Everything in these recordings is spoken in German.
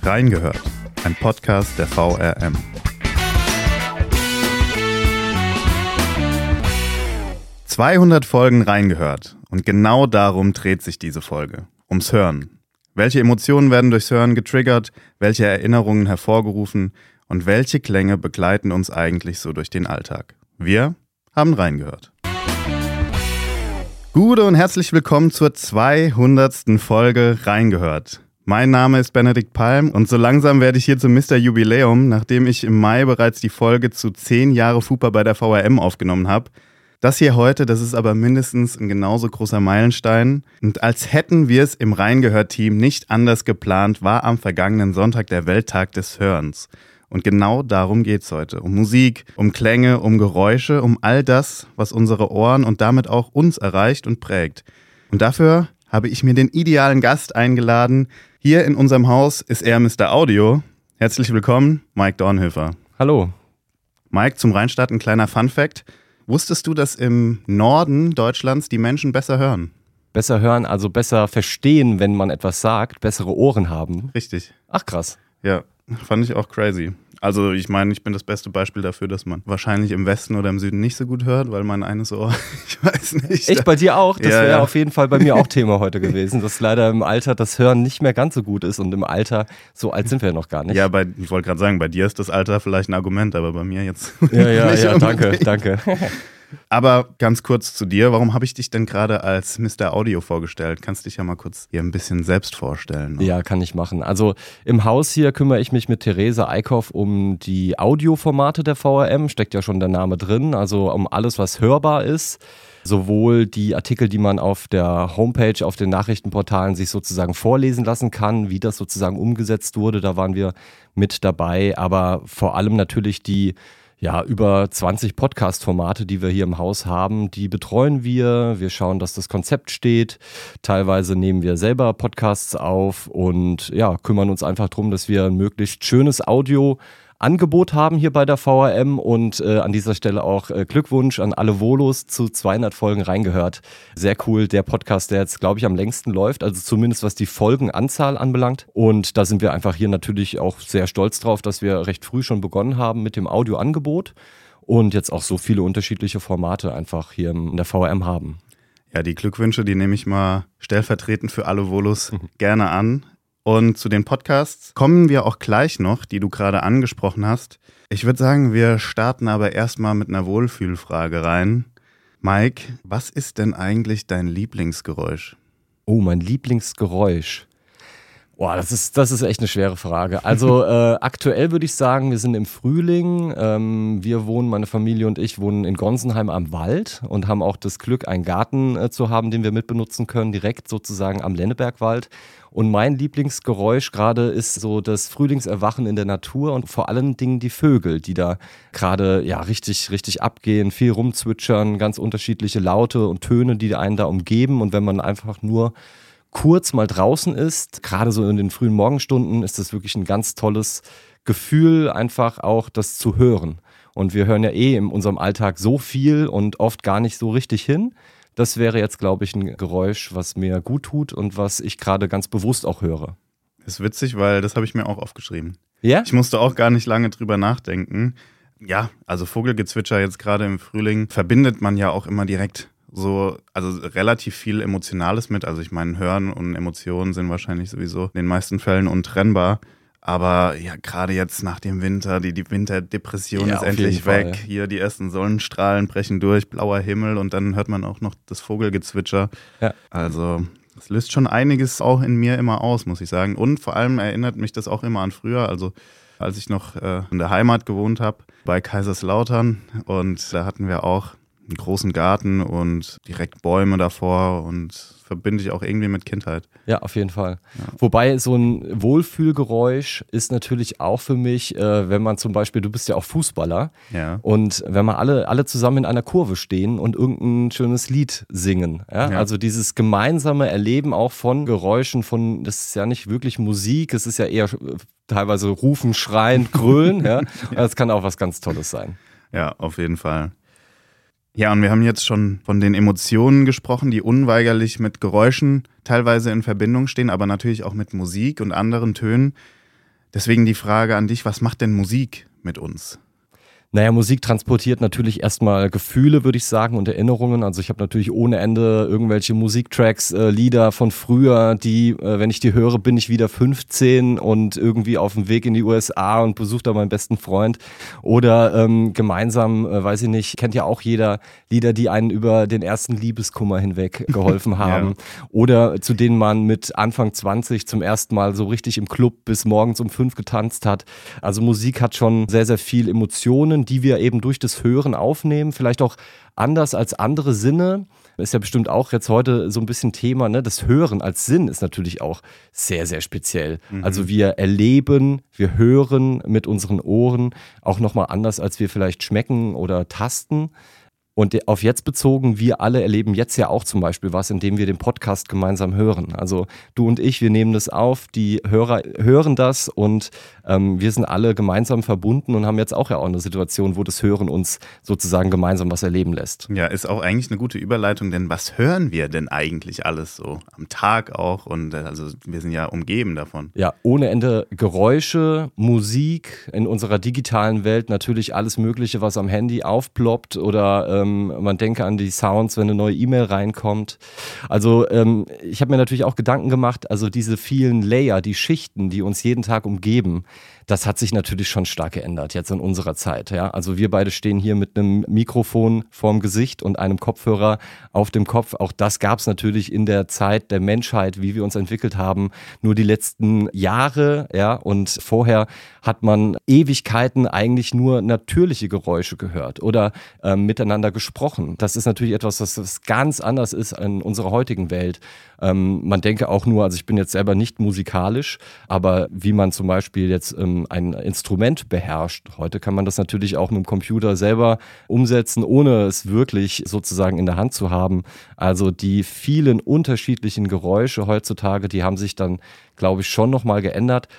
Reingehört, ein Podcast der VRM. »200 Folgen reingehört« und genau darum dreht sich diese Folge, ums Hören. Welche Emotionen werden durchs Hören getriggert, welche Erinnerungen hervorgerufen und welche Klänge begleiten uns eigentlich so durch den Alltag? Wir haben reingehört. Gute und herzlich willkommen zur 200. Folge Reingehört. Mein Name ist Benedikt Palm und so langsam werde ich hier zum Mr. Jubiläum, nachdem ich im Mai bereits die Folge zu 10 Jahre FUPA bei der VRM aufgenommen habe. Das hier heute, das ist aber mindestens ein genauso großer Meilenstein. Und als hätten wir es im Reingehört-Team nicht anders geplant, war am vergangenen Sonntag der Welttag des Hörens. Und genau darum geht's heute. Um Musik, um Klänge, um Geräusche, um all das, was unsere Ohren und damit auch uns erreicht und prägt. Und dafür habe ich mir den idealen Gast eingeladen. Hier in unserem Haus ist er Mr. Audio. Herzlich willkommen, Mike Dornhöfer. Hallo. Mike, zum Reinstart ein kleiner Funfact. Wusstest du, dass im Norden Deutschlands die Menschen besser hören? Besser hören, also besser verstehen, wenn man etwas sagt, bessere Ohren haben? Richtig. Ach krass. Ja, fand ich auch crazy. Also ich meine, ich bin das beste Beispiel dafür, dass man wahrscheinlich im Westen oder im Süden nicht so gut hört, weil mein eines Ohr, ich weiß nicht. Echt, bei dir auch? Das Ja, wäre ja. auf jeden Fall bei mir auch Thema heute gewesen, dass leider im Alter das Hören nicht mehr ganz so gut ist und im Alter, so alt sind wir ja noch gar nicht. Ja, ich wollte gerade sagen, bei dir ist das Alter vielleicht ein Argument, aber bei mir jetzt Ja, nicht unbedingt. danke. Aber ganz kurz zu dir, warum habe ich dich denn gerade als Mr. Audio vorgestellt? Kannst dich ja mal kurz hier ein bisschen selbst vorstellen. Ne? Ja, kann ich machen. Also im Haus hier kümmere ich mich mit Therese Eickhoff um die Audioformate der VRM, steckt ja schon der Name drin, also um alles, was hörbar ist. Sowohl die Artikel, die man auf der Homepage, auf den Nachrichtenportalen sich sozusagen vorlesen lassen kann, wie das sozusagen umgesetzt wurde, da waren wir mit dabei, aber vor allem natürlich die über 20 Podcast-Formate, die wir hier im Haus haben, die betreuen wir. Wir schauen, dass das Konzept steht. Teilweise nehmen wir selber Podcasts auf und kümmern uns einfach darum, dass wir ein möglichst schönes Audio-Angebot haben hier bei der VRM und an dieser Stelle auch Glückwunsch an alle Volos zu 200 Folgen reingehört. Sehr cool, der Podcast, der jetzt, glaube ich, am längsten läuft, also zumindest was die Folgenanzahl anbelangt. Und da sind wir einfach hier natürlich auch sehr stolz drauf, dass wir recht früh schon begonnen haben mit dem Audioangebot und jetzt auch so viele unterschiedliche Formate einfach hier in der VRM haben. Ja, die Glückwünsche, die nehme ich mal stellvertretend für alle Volos gerne an. Und zu den Podcasts kommen wir auch gleich noch, die du gerade angesprochen hast. Ich würde sagen, wir starten aber erstmal mit einer Wohlfühlfrage rein. Mike, was ist denn eigentlich dein Lieblingsgeräusch? Oh, mein Lieblingsgeräusch. Boah, das ist echt eine schwere Frage. Also aktuell würde ich sagen, wir sind im Frühling. Meine Familie und ich wohnen in Gonsenheim am Wald und haben auch das Glück, einen Garten zu haben, den wir mitbenutzen können, direkt sozusagen am Lennebergwald. Und mein Lieblingsgeräusch gerade ist so das Frühlingserwachen in der Natur und vor allen Dingen die Vögel, die da gerade richtig abgehen, viel rumzwitschern, ganz unterschiedliche Laute und Töne, die einen da umgeben. Und wenn man einfach nur kurz mal draußen ist, gerade so in den frühen Morgenstunden, ist das wirklich ein ganz tolles Gefühl, einfach auch das zu hören. Und wir hören ja in unserem Alltag so viel und oft gar nicht so richtig hin. Das wäre jetzt, glaube ich, ein Geräusch, was mir gut tut und was ich gerade ganz bewusst auch höre. Das ist witzig, weil das habe ich mir auch aufgeschrieben. Ja? Ich musste auch gar nicht lange drüber nachdenken. Ja, also Vogelgezwitscher jetzt gerade im Frühling verbindet man ja auch immer direkt also relativ viel Emotionales mit. Also ich meine, Hören und Emotionen sind wahrscheinlich sowieso in den meisten Fällen untrennbar. Aber ja, gerade jetzt nach dem Winter, die Winterdepression ist endlich weg. Hier die ersten Sonnenstrahlen brechen durch, blauer Himmel und dann hört man auch noch das Vogelgezwitscher. Ja. Also das löst schon einiges auch in mir immer aus, muss ich sagen. Und vor allem erinnert mich das auch immer an früher. Also als ich noch in der Heimat gewohnt habe, bei Kaiserslautern. Und da hatten wir auch einen großen Garten und direkt Bäume davor und verbinde ich auch irgendwie mit Kindheit. Ja, auf jeden Fall. Ja. Wobei so ein Wohlfühlgeräusch ist natürlich auch für mich, wenn man zum Beispiel, du bist ja auch Fußballer, und wenn man alle zusammen in einer Kurve stehen und irgendein schönes Lied singen. Ja? Ja. Also dieses gemeinsame Erleben auch von Geräuschen, das ist ja nicht wirklich Musik, es ist ja eher teilweise Rufen, Schreien, Grölen. Ja? Das kann auch was ganz Tolles sein. Ja, auf jeden Fall. Ja, und wir haben jetzt schon von den Emotionen gesprochen, die unweigerlich mit Geräuschen teilweise in Verbindung stehen, aber natürlich auch mit Musik und anderen Tönen. Deswegen die Frage an dich, was macht denn Musik mit uns? Naja, Musik transportiert natürlich erstmal Gefühle, würde ich sagen, und Erinnerungen. Also ich habe natürlich ohne Ende irgendwelche Musiktracks, Lieder von früher, die, wenn ich die höre, bin ich wieder 15 und irgendwie auf dem Weg in die USA und besuche da meinen besten Freund. Oder gemeinsam, weiß ich nicht, kennt ja auch jeder Lieder, die einen über den ersten Liebeskummer hinweg geholfen haben. Ja. Oder zu denen man mit Anfang 20 zum ersten Mal so richtig im Club bis morgens um 5 getanzt hat. Also Musik hat schon sehr, sehr viel Emotionen, die wir eben durch das Hören aufnehmen, vielleicht auch anders als andere Sinne. Ist ja bestimmt auch jetzt heute so ein bisschen Thema, ne? Das Hören als Sinn ist natürlich auch sehr, sehr speziell. Also wir erleben, wir hören mit unseren Ohren auch nochmal anders, als wir vielleicht schmecken oder tasten. Und auf jetzt bezogen, wir alle erleben jetzt ja auch zum Beispiel was, indem wir den Podcast gemeinsam hören. Also du und ich, wir nehmen das auf, die Hörer hören das und wir sind alle gemeinsam verbunden und haben jetzt auch ja auch eine Situation, wo das Hören uns sozusagen gemeinsam was erleben lässt. Ja, ist auch eigentlich eine gute Überleitung, denn was hören wir denn eigentlich alles so am Tag auch? Und also wir sind ja umgeben davon. Ja, ohne Ende Geräusche, Musik, in unserer digitalen Welt natürlich alles Mögliche, was am Handy aufploppt oder man denke an die Sounds, wenn eine neue E-Mail reinkommt. Also ich habe mir natürlich auch Gedanken gemacht, also diese vielen Layer, die Schichten, die uns jeden Tag umgeben, das hat sich natürlich schon stark geändert jetzt in unserer Zeit. Ja? Also wir beide stehen hier mit einem Mikrofon vorm Gesicht und einem Kopfhörer auf dem Kopf. Auch das gab es natürlich in der Zeit der Menschheit, wie wir uns entwickelt haben, nur die letzten Jahre. Ja? Und vorher hat man Ewigkeiten eigentlich nur natürliche Geräusche gehört oder miteinander gesprochen. Das ist natürlich etwas, was ganz anders ist in unserer heutigen Welt. Man denke auch nur, also ich bin jetzt selber nicht musikalisch, aber wie man zum Beispiel jetzt ein Instrument beherrscht. Heute kann man das natürlich auch mit dem Computer selber umsetzen, ohne es wirklich sozusagen in der Hand zu haben. Also die vielen unterschiedlichen Geräusche heutzutage, die haben sich dann, glaube ich, schon nochmal geändert.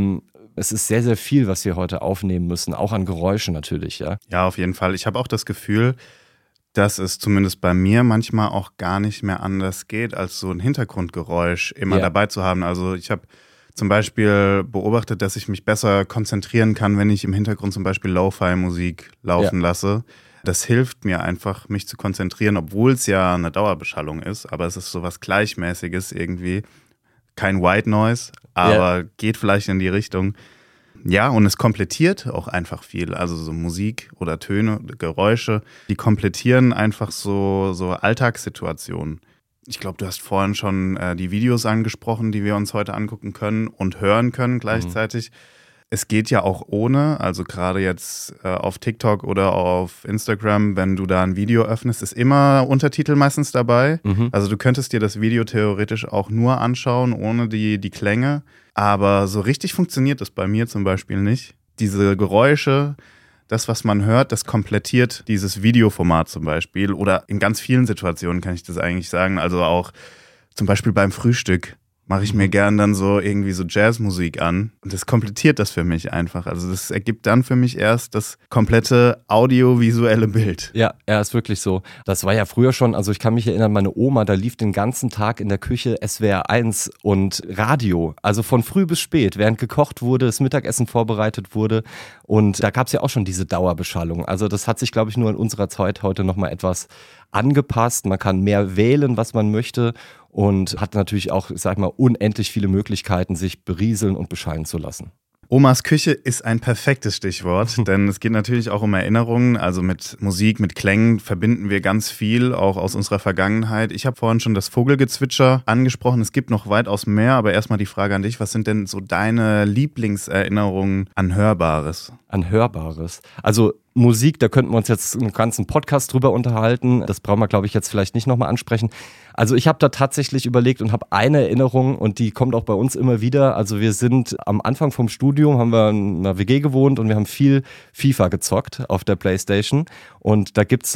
Es ist sehr, sehr viel, was wir heute aufnehmen müssen, auch an Geräuschen natürlich. Ja, ja, auf jeden Fall. Ich habe auch das Gefühl, dass es zumindest bei mir manchmal auch gar nicht mehr anders geht, als so ein Hintergrundgeräusch immer dabei zu haben. Also ich habe zum Beispiel beobachtet, dass ich mich besser konzentrieren kann, wenn ich im Hintergrund zum Beispiel Lo-Fi-Musik laufen lasse. Das hilft mir einfach, mich zu konzentrieren, obwohl es ja eine Dauerbeschallung ist. Aber es ist so was Gleichmäßiges irgendwie. Kein White Noise, aber geht vielleicht in die Richtung. Ja, und es komplettiert auch einfach viel. Also so Musik oder Töne, Geräusche, die komplettieren einfach so Alltagssituationen. Ich glaube, du hast vorhin schon die Videos angesprochen, die wir uns heute angucken können und hören können gleichzeitig. Es geht ja auch ohne, also gerade jetzt auf TikTok oder auf Instagram, wenn du da ein Video öffnest, ist immer Untertitel meistens dabei. Also du könntest dir das Video theoretisch auch nur anschauen, ohne die Klänge. Aber so richtig funktioniert das bei mir zum Beispiel nicht. Diese Geräusche, das, was man hört, das komplettiert dieses Videoformat zum Beispiel. Oder in ganz vielen Situationen kann ich das eigentlich sagen. Also auch zum Beispiel beim Frühstück mache ich mir gern dann so irgendwie so Jazzmusik an. Und das komplettiert das für mich einfach. Also das ergibt dann für mich erst das komplette audiovisuelle Bild. Ja, ist wirklich so. Das war ja früher schon, also ich kann mich erinnern, meine Oma, da lief den ganzen Tag in der Küche SWR 1 und Radio. Also von früh bis spät, während gekocht wurde, das Mittagessen vorbereitet wurde. Und da gab es ja auch schon diese Dauerbeschallung. Also das hat sich, glaube ich, nur in unserer Zeit heute nochmal etwas angepasst. Man kann mehr wählen, was man möchte. Und hat natürlich auch, sag mal, unendlich viele Möglichkeiten, sich berieseln und beschallen zu lassen. Omas Küche ist ein perfektes Stichwort, denn es geht natürlich auch um Erinnerungen. Also mit Musik, mit Klängen verbinden wir ganz viel, auch aus unserer Vergangenheit. Ich habe vorhin schon das Vogelgezwitscher angesprochen. Es gibt noch weitaus mehr, aber erstmal die Frage an dich. Was sind denn so deine Lieblingserinnerungen an Hörbares? An Hörbares? Also Musik, da könnten wir uns jetzt einen ganzen Podcast drüber unterhalten. Das brauchen wir, glaube ich, jetzt vielleicht nicht nochmal ansprechen. Also ich habe da tatsächlich überlegt und habe eine Erinnerung und die kommt auch bei uns immer wieder. Also wir sind am Anfang vom Studium, haben wir in einer WG gewohnt und wir haben viel FIFA gezockt auf der Playstation. Und da gibt's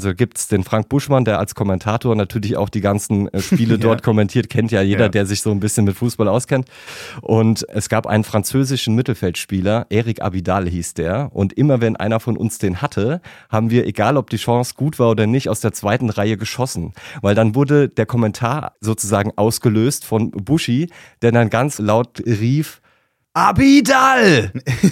den Frank Buschmann, der als Kommentator natürlich auch die ganzen Spiele dort kommentiert, kennt ja jeder, der sich so ein bisschen mit Fußball auskennt. Und es gab einen französischen Mittelfeldspieler, Eric Abidal hieß der. Und immer wenn einer von uns den hatte, haben wir, egal ob die Chance gut war oder nicht, aus der zweiten Reihe geschossen. Weil dann wurde der Kommentar sozusagen ausgelöst von Buschi, der dann ganz laut rief: Abidal!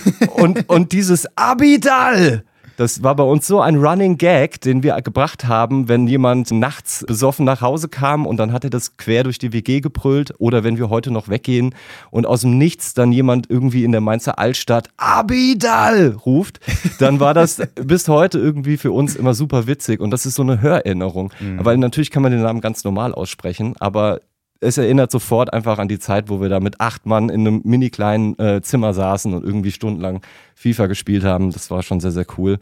und dieses Abidal! Das war bei uns so ein Running Gag, den wir gebracht haben, wenn jemand nachts besoffen nach Hause kam und dann hat er das quer durch die WG gebrüllt oder wenn wir heute noch weggehen und aus dem Nichts dann jemand irgendwie in der Mainzer Altstadt Abidal ruft, dann war das bis heute irgendwie für uns immer super witzig und das ist so eine Hörerinnerung. Weil natürlich kann man den Namen ganz normal aussprechen, aber es erinnert sofort einfach an die Zeit, wo wir da mit 8 Mann in einem mini kleinen Zimmer saßen und irgendwie stundenlang FIFA gespielt haben. Das war schon sehr, sehr cool.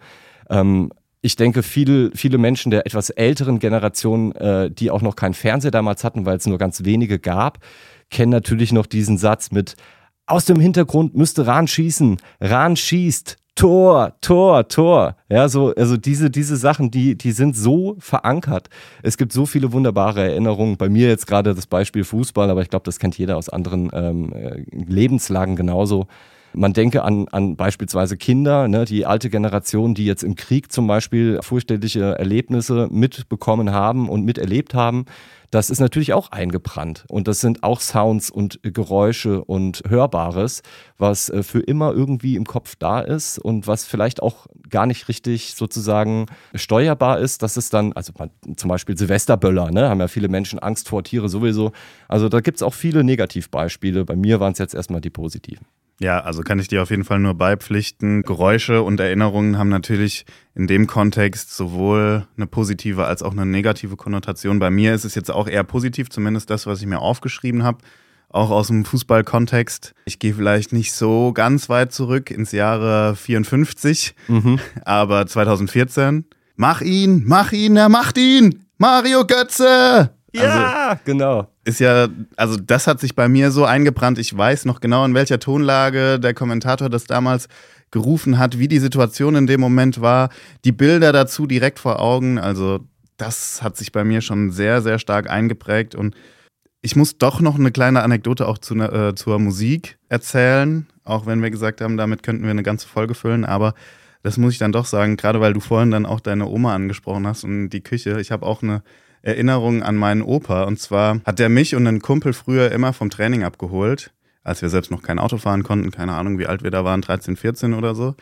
Ich denke, viele Menschen der etwas älteren Generation, die auch noch keinen Fernseher damals hatten, weil es nur ganz wenige gab, kennen natürlich noch diesen Satz mit aus dem Hintergrund müsste Rahn schießen. Rahn schießt. Tor, Tor, Tor. Ja, also diese Sachen, die sind so verankert. Es gibt so viele wunderbare Erinnerungen. Bei mir jetzt gerade das Beispiel Fußball, aber ich glaube, das kennt jeder aus anderen Lebenslagen genauso. Man denke an beispielsweise Kinder, ne, die alte Generation, die jetzt im Krieg zum Beispiel fürchterliche Erlebnisse mitbekommen haben und miterlebt haben. Das ist natürlich auch eingebrannt und das sind auch Sounds und Geräusche und Hörbares, was für immer irgendwie im Kopf da ist und was vielleicht auch gar nicht richtig sozusagen steuerbar ist, dass es dann, also zum Beispiel Silvesterböller, ne, haben ja viele Menschen Angst vor Tiere sowieso. Also da gibt es auch viele Negativbeispiele. Bei mir waren es jetzt erstmal die positiven. Ja, also kann ich dir auf jeden Fall nur beipflichten. Geräusche und Erinnerungen haben natürlich in dem Kontext sowohl eine positive als auch eine negative Konnotation. Bei mir ist es jetzt auch eher positiv, zumindest das, was ich mir aufgeschrieben habe, auch aus dem Fußballkontext. Ich gehe vielleicht nicht so ganz weit zurück ins Jahre 54, aber 2014. Mach ihn, er macht ihn! Mario Götze! Ja, also, genau. Ist ja, also das hat sich bei mir so eingebrannt. Ich weiß noch genau, in welcher Tonlage der Kommentator das damals gerufen hat, wie die Situation in dem Moment war. Die Bilder dazu direkt vor Augen. Also das hat sich bei mir schon sehr, sehr stark eingeprägt. Und ich muss doch noch eine kleine Anekdote auch zur Musik erzählen. Auch wenn wir gesagt haben, damit könnten wir eine ganze Folge füllen. Aber das muss ich dann doch sagen, gerade weil du vorhin dann auch deine Oma angesprochen hast und die Küche. Ich habe auch eine Erinnerung an meinen Opa. Und zwar hat der mich und einen Kumpel früher immer vom Training abgeholt, als wir selbst noch kein Auto fahren konnten. Keine Ahnung, wie alt wir da waren, 13, 14 oder so.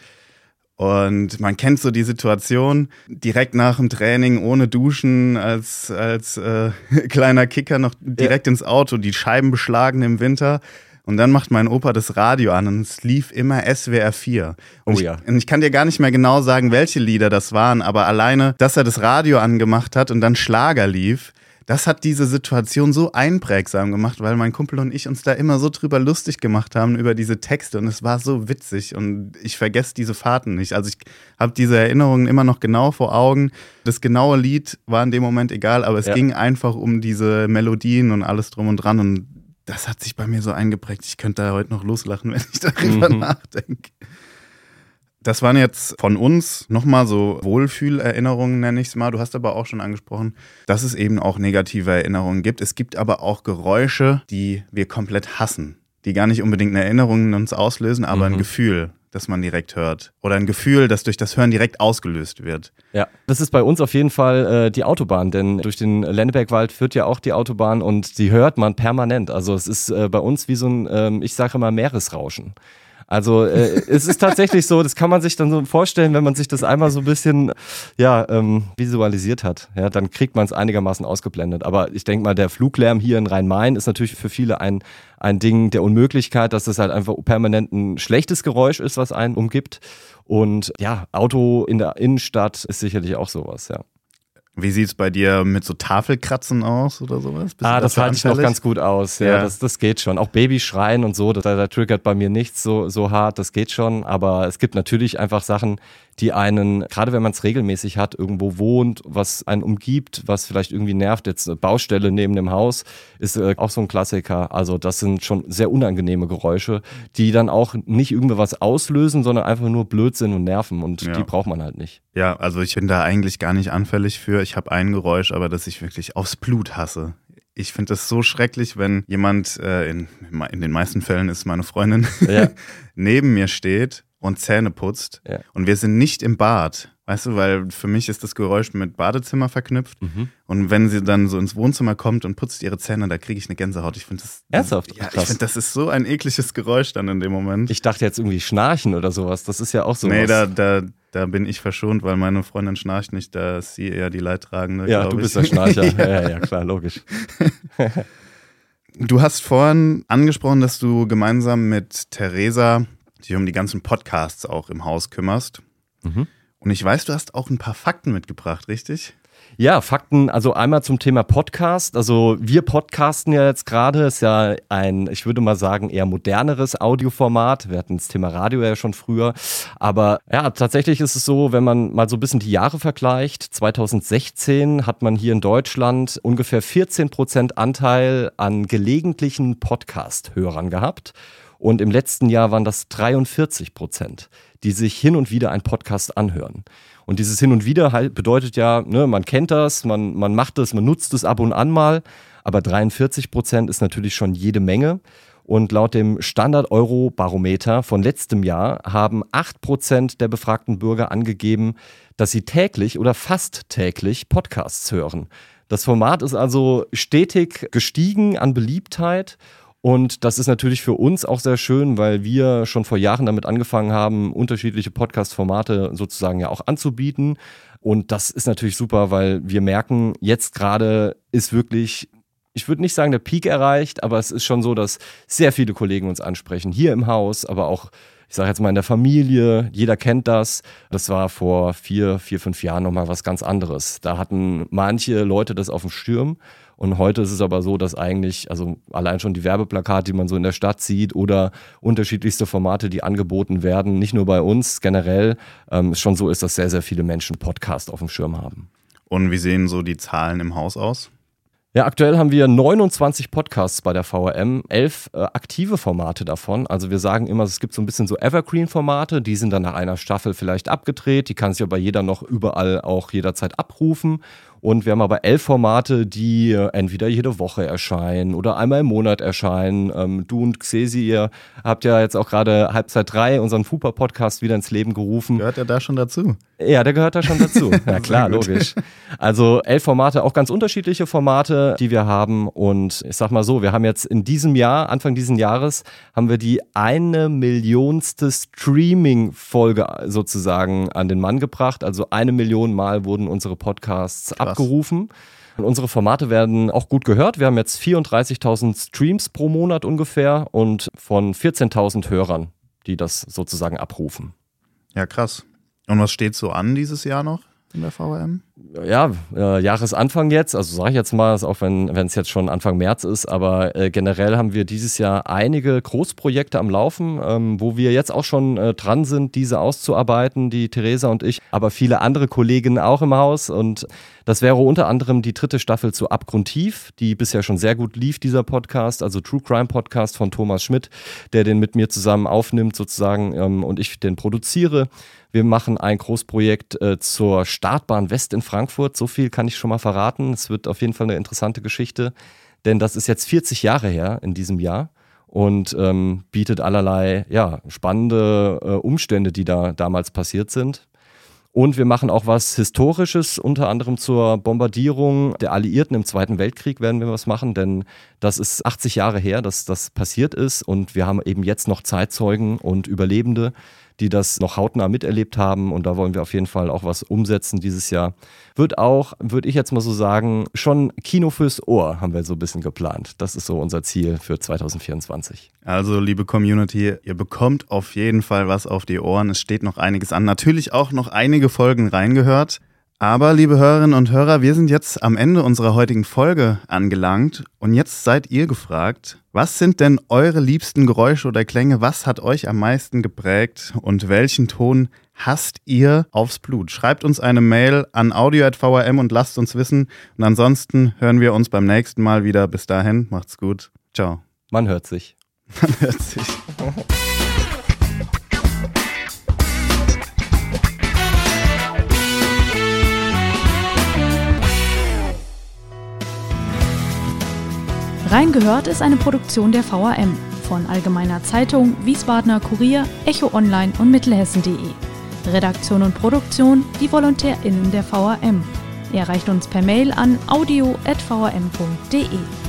Und man kennt so die Situation, direkt nach dem Training, ohne Duschen, als kleiner Kicker noch direkt ins Auto, die Scheiben beschlagen im Winter. Und dann macht mein Opa das Radio an und es lief immer SWR 4. Und ich kann dir gar nicht mehr genau sagen, welche Lieder das waren, aber alleine, dass er das Radio angemacht hat und dann Schlager lief, das hat diese Situation so einprägsam gemacht, weil mein Kumpel und ich uns da immer so drüber lustig gemacht haben, über diese Texte und es war so witzig und ich vergesse diese Fahrten nicht. Also ich habe diese Erinnerungen immer noch genau vor Augen. Das genaue Lied war in dem Moment egal, aber es ging einfach um diese Melodien und alles drum und dran und das hat sich bei mir so eingeprägt. Ich könnte da heute noch loslachen, wenn ich darüber nachdenke. Das waren jetzt von uns nochmal so Wohlfühlerinnerungen, nenne ich es mal. Du hast aber auch schon angesprochen, dass es eben auch negative Erinnerungen gibt. Es gibt aber auch Geräusche, die wir komplett hassen, die gar nicht unbedingt eine Erinnerung in uns auslösen, aber ein Gefühl, das man direkt hört. Oder ein Gefühl, das durch das Hören direkt ausgelöst wird. Ja, das ist bei uns auf jeden Fall die Autobahn, denn durch den Lennebergwald führt ja auch die Autobahn und die hört man permanent. Also es ist bei uns wie so ein, ich sage immer, Meeresrauschen. Also es ist tatsächlich so, das kann man sich dann so vorstellen, wenn man sich das einmal so ein bisschen visualisiert hat. Ja, dann kriegt man es einigermaßen ausgeblendet. Aber ich denke mal, der Fluglärm hier in Rhein-Main ist natürlich für viele ein Ding der Unmöglichkeit, dass das halt einfach permanent ein schlechtes Geräusch ist, was einen umgibt. Und ja, Auto in der Innenstadt ist sicherlich auch sowas, ja. Wie sieht es bei dir mit so Tafelkratzen aus oder sowas? Das halte ich noch ganz gut aus. Ja. Das geht schon. Auch Babyschreien und so, da triggert bei mir nichts so hart, das geht schon. Aber es gibt natürlich einfach Sachen, die einen, gerade wenn man es regelmäßig hat, irgendwo wohnt, was einen umgibt, was vielleicht irgendwie nervt. Jetzt eine Baustelle neben dem Haus ist auch so ein Klassiker. Also das sind schon sehr unangenehme Geräusche, die dann auch nicht irgendwas auslösen, sondern einfach nur Blödsinn und nerven und die braucht man halt nicht. Ja, also ich bin da eigentlich gar nicht anfällig für. Ich habe ein Geräusch, aber das ich wirklich aufs Blut hasse. Ich finde das so schrecklich, wenn jemand, in den meisten Fällen ist meine Freundin, neben mir steht und Zähne putzt und wir sind nicht im Bad Weißt du, weil für mich ist das Geräusch mit Badezimmer verknüpft. Und wenn sie dann so ins Wohnzimmer kommt und putzt ihre Zähne, da kriege ich eine Gänsehaut. Ich finde das. Ernsthaft? Ja, ich finde, das ist so ein ekliges Geräusch dann in dem Moment. Ich dachte jetzt irgendwie Schnarchen oder sowas. Das ist ja auch sowas. Nee, da bin ich verschont, weil meine Freundin schnarcht nicht. Da ist sie eher die Leidtragende. Ja, du bist der Schnarcher. Ja, klar, logisch. Du hast vorhin angesprochen, dass du gemeinsam mit Theresa dich um die ganzen Podcasts auch im Haus kümmerst. Und ich weiß, du hast auch ein paar Fakten mitgebracht, richtig? Ja, Fakten, also einmal zum Thema Podcast. Also wir podcasten ja jetzt gerade, ist ja ein, ich würde mal sagen, eher moderneres Audioformat. Wir hatten das Thema Radio ja schon früher. Aber ja, tatsächlich ist es so, wenn man mal so ein bisschen die Jahre vergleicht, 2016 hat man hier in Deutschland ungefähr 14% Anteil an gelegentlichen Podcast-Hörern gehabt. Und im letzten Jahr waren das 43%, die sich hin und wieder einen Podcast anhören. Und dieses Hin und Wieder halt bedeutet ja, ne, man kennt das, man macht es, man nutzt es ab und an mal. Aber 43% ist natürlich schon jede Menge. Und laut dem Standard-Euro-Barometer von letztem Jahr haben 8% der befragten Bürger angegeben, dass sie täglich oder fast täglich Podcasts hören. Das Format ist also stetig gestiegen an Beliebtheit. Und das ist natürlich für uns auch sehr schön, weil wir schon vor Jahren damit angefangen haben, unterschiedliche Podcast-Formate sozusagen ja auch anzubieten. Und das ist natürlich super, weil wir merken, jetzt gerade ist wirklich, ich würde nicht sagen der Peak erreicht, aber es ist schon so, dass sehr viele Kollegen uns ansprechen, hier im Haus, aber auch, ich sage jetzt mal in der Familie, jeder kennt das. Das war vor 5 Jahren nochmal was ganz anderes. Da hatten manche Leute das auf dem Schirm. Und heute ist es aber so, dass eigentlich, also allein schon die Werbeplakate, die man so in der Stadt sieht oder unterschiedlichste Formate, die angeboten werden, nicht nur bei uns, generell, es schon so ist, dass sehr, sehr viele Menschen Podcast auf dem Schirm haben. Und wie sehen so die Zahlen im Haus aus? Ja, aktuell haben wir 29 Podcasts bei der VRM, 11 aktive Formate davon. Also wir sagen immer, es gibt so ein bisschen so Evergreen-Formate, die sind dann nach einer Staffel vielleicht abgedreht, die kann sich aber jeder noch überall auch jederzeit abrufen. Und wir haben aber 11 Formate, die entweder jede Woche erscheinen oder einmal im Monat erscheinen. Du und Xesi, ihr habt ja jetzt auch gerade Halbzeit 3, unseren FUPA-Podcast, wieder ins Leben gerufen. Gehört der da schon dazu? Ja, der gehört da schon dazu. Ja klar, logisch. Also 11 Formate, auch ganz unterschiedliche Formate, die wir haben. Und ich sag mal so, wir haben jetzt in diesem Jahr, Anfang dieses Jahres, haben wir die 1 Millionste Streaming-Folge sozusagen an den Mann gebracht. Also 1 Million Mal wurden unsere Podcasts abgerufen. Und unsere Formate werden auch gut gehört. Wir haben jetzt 34.000 Streams pro Monat ungefähr und von 14.000 Hörern, die das sozusagen abrufen. Ja, krass. Und was steht so an dieses Jahr noch in der VRM? Ja, Jahresanfang jetzt, also sage ich jetzt mal, auch wenn es jetzt schon Anfang März ist, aber generell haben wir dieses Jahr einige Großprojekte am Laufen, wo wir jetzt auch schon dran sind, diese auszuarbeiten, die Theresa und ich, aber viele andere Kolleginnen auch im Haus. Und das wäre unter anderem die 3. Staffel zu Abgrundtief, die bisher schon sehr gut lief, dieser Podcast, also True Crime Podcast von Thomas Schmidt, der den mit mir zusammen aufnimmt sozusagen und ich den produziere. Wir machen ein Großprojekt zur Startbahn West in Frankfurt. So viel kann ich schon mal verraten. Es wird auf jeden Fall eine interessante Geschichte, denn das ist jetzt 40 Jahre her in diesem Jahr und bietet allerlei spannende Umstände, die da damals passiert sind. Und wir machen auch was Historisches, unter anderem zur Bombardierung der Alliierten im Zweiten Weltkrieg werden wir was machen, denn das ist 80 Jahre her, dass das passiert ist und wir haben eben jetzt noch Zeitzeugen und Überlebende, die das noch hautnah miterlebt haben und da wollen wir auf jeden Fall auch was umsetzen dieses Jahr. Wird auch, würde ich jetzt mal so sagen, schon Kino fürs Ohr haben wir so ein bisschen geplant. Das ist so unser Ziel für 2024. Also, liebe Community, ihr bekommt auf jeden Fall was auf die Ohren. Es steht noch einiges an. Natürlich auch noch einige Folgen reingehört. Aber, liebe Hörerinnen und Hörer, wir sind jetzt am Ende unserer heutigen Folge angelangt. Und jetzt seid ihr gefragt, was sind denn eure liebsten Geräusche oder Klänge? Was hat euch am meisten geprägt? Und welchen Ton hasst ihr aufs Blut? Schreibt uns eine Mail an audio@vrm und lasst uns wissen. Und ansonsten hören wir uns beim nächsten Mal wieder. Bis dahin, macht's gut. Ciao. Man hört sich. Man hört sich. Reingehört ist eine Produktion der VRM von Allgemeiner Zeitung, Wiesbadener Kurier, Echo Online und Mittelhessen.de. Redaktion und Produktion die VolontärInnen der VRM. Ihr erreicht uns per Mail an audio@vrm.de.